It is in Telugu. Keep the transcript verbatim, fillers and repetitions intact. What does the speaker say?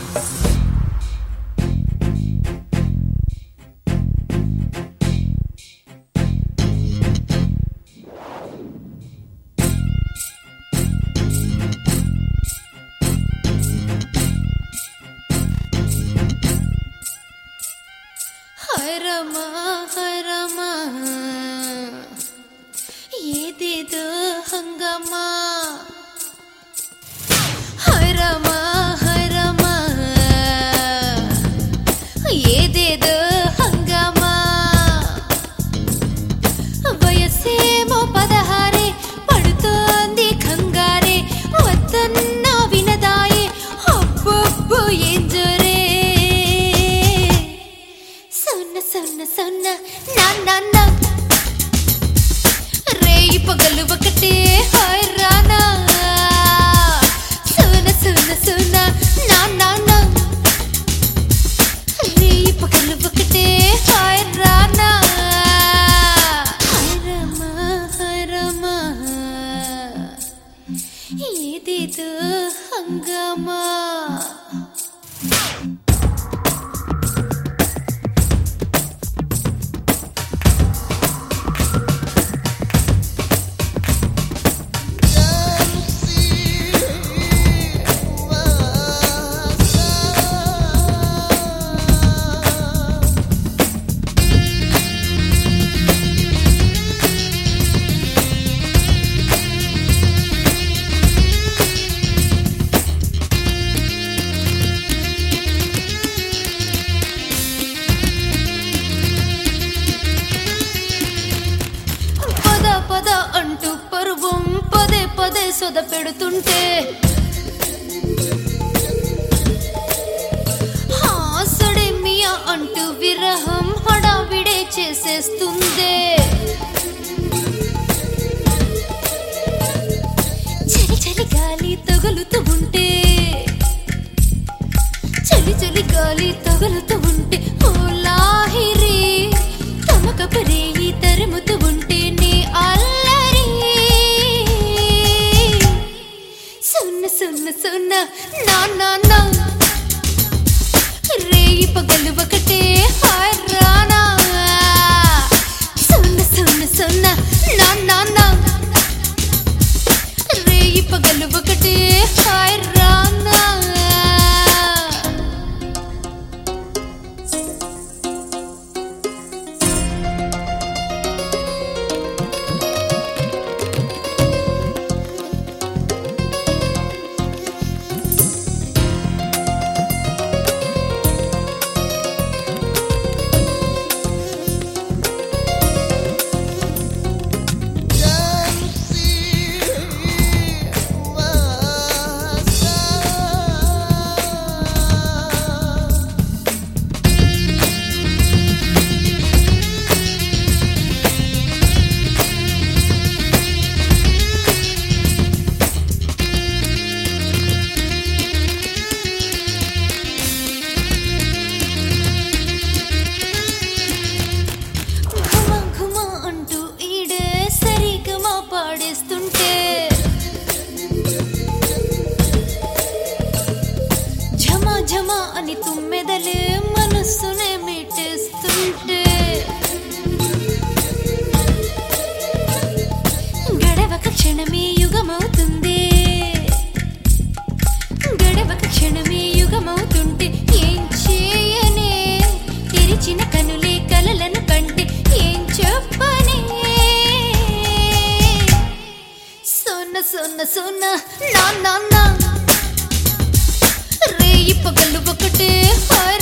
హరమా హరమా ఏదేదో హంగమా హరమా హరమా ఏదేదో హంగమా వయసేమో పదహారే పడుతోంది కంగారే వద్దన్నా వినదాయే అబ్బబ్బో ఏం జోరే సొన్న సొన్న నా నా నా రేయి పగలు ఒకటే హాయ్ రానా సొన్న సొన్న సొన్న నా నా నా రేయి పగలు ఒకటే హాయ్ రానా హరమా హరమా ఏదేదో హంగామా పద అంటూ పరువం పదే పదే సొద పెడుతుంటే హాసడే మియా అంటూ విరహం హడావిడే చేసేస్తుందే చలి చలి గాలి తగులుతూ ఉంటే చలి చలి గాలి తగులుతూ ఉంటే ఓ లాహిరి తమకపరే ఈ తరుముతూ ఉంటే నీ అల్లరి సున్న సున్న సున్న నా నా నా రేయి పగలు ఒకటే హాయ్ రానా సున్న సున్న సున్న నా నా నా రేయి పగలు ఒకటే హాయ్ రానా పాడేస్తుంటే ఝమా ఝమా అని తుమ్మెదలే మనస్సునే మీటేస్తుంటే గడవక క్షణమే యుగమవుతుంది గడవక క్షణమే యుగమవుతుంటే ఏం చేయనే తెరిచిన కనులే కలలను కంటే ఏం చెప్పనే సొన్న సొన్న నా నా నా రేయి పగలు ఒకటే హాయ్